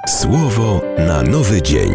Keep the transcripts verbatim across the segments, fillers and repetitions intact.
Słowo na nowy dzień.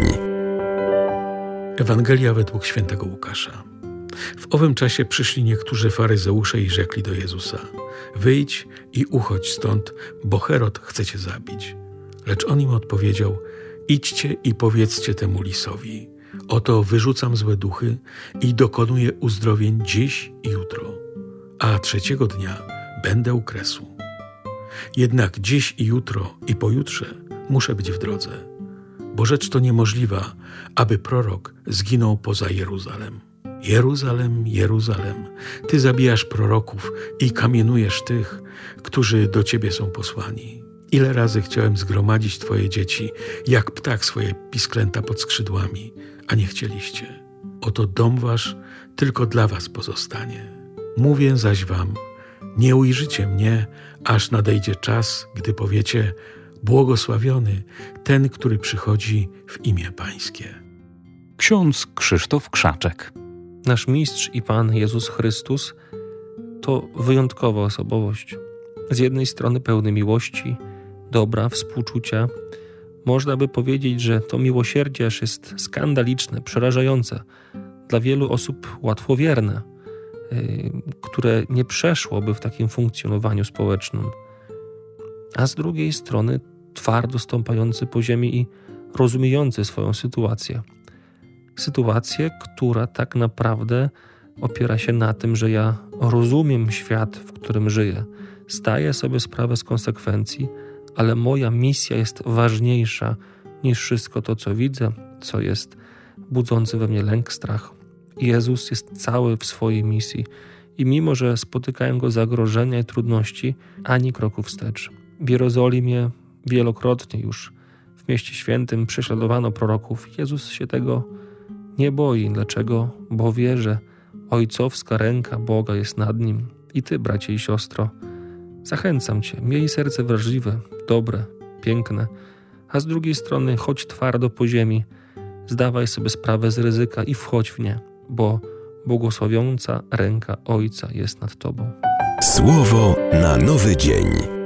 Ewangelia według świętego Łukasza. W owym czasie przyszli niektórzy faryzeusze i rzekli do Jezusa: wyjdź i uchodź stąd, bo Herod chce cię zabić. Lecz on im odpowiedział: idźcie i powiedzcie temu lisowi: oto wyrzucam złe duchy i dokonuję uzdrowień dziś i jutro, a trzeciego dnia będę u kresu. Jednak dziś i jutro i pojutrze muszę być w drodze, bo rzecz to niemożliwa, aby prorok zginął poza Jeruzalem. Jeruzalem, Jeruzalem, Ty zabijasz proroków i kamienujesz tych, którzy do Ciebie są posłani. Ile razy chciałem zgromadzić Twoje dzieci, jak ptak swoje pisklęta pod skrzydłami, a nie chcieliście. Oto dom Wasz tylko dla Was pozostanie. Mówię zaś Wam, nie ujrzycie mnie, aż nadejdzie czas, gdy powiecie: błogosławiony ten, który przychodzi w imię Pańskie. Ksiądz Krzysztof Krzaczek. Nasz Mistrz i Pan Jezus Chrystus to wyjątkowa osobowość. Z jednej strony pełny miłości, dobra, współczucia. Można by powiedzieć, że to miłosierdzie aż jest skandaliczne, przerażające, dla wielu osób łatwowierne, yy, które nie przeszłoby w takim funkcjonowaniu społecznym. A z drugiej strony twardo stąpający po ziemi i rozumiejący swoją sytuację. Sytuację, która tak naprawdę opiera się na tym, że ja rozumiem świat, w którym żyję. Zdaję sobie sprawę z konsekwencji, ale moja misja jest ważniejsza niż wszystko to, co widzę, co jest budzący we mnie lęk, strach. Jezus jest cały w swojej misji i mimo, że spotykają Go zagrożenia i trudności, ani kroku wstecz. W Jerozolimie wielokrotnie już w mieście świętym prześladowano proroków. Jezus się tego nie boi. Dlaczego? Bo wie, że ojcowska ręka Boga jest nad nim. I ty, bracie i siostro, zachęcam cię, miej serce wrażliwe, dobre, piękne, a z drugiej strony chodź twardo po ziemi, zdawaj sobie sprawę z ryzyka i wchodź w nie, bo błogosławiąca ręka Ojca jest nad tobą. Słowo na nowy dzień.